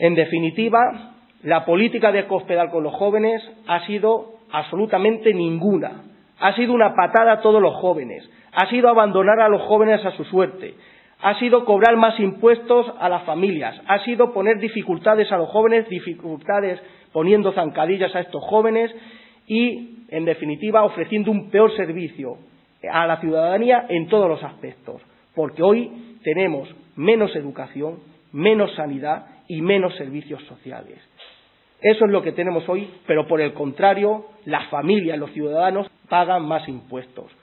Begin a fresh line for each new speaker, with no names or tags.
En definitiva, la política de Cospedal con los jóvenes ha sido absolutamente ninguna. Ha sido una patada a todos los jóvenes. Ha sido abandonar a los jóvenes a su suerte. Ha sido cobrar más impuestos a las familias. Ha sido poner dificultades a los jóvenes, dificultades poniendo zancadillas a estos jóvenes y, en definitiva, ofreciendo un peor servicio a la ciudadanía en todos los aspectos. Porque hoy tenemos menos educación, menos sanidad y menos servicios sociales. Eso es lo que tenemos hoy, pero por el contrario, las familias, los ciudadanos pagan más impuestos.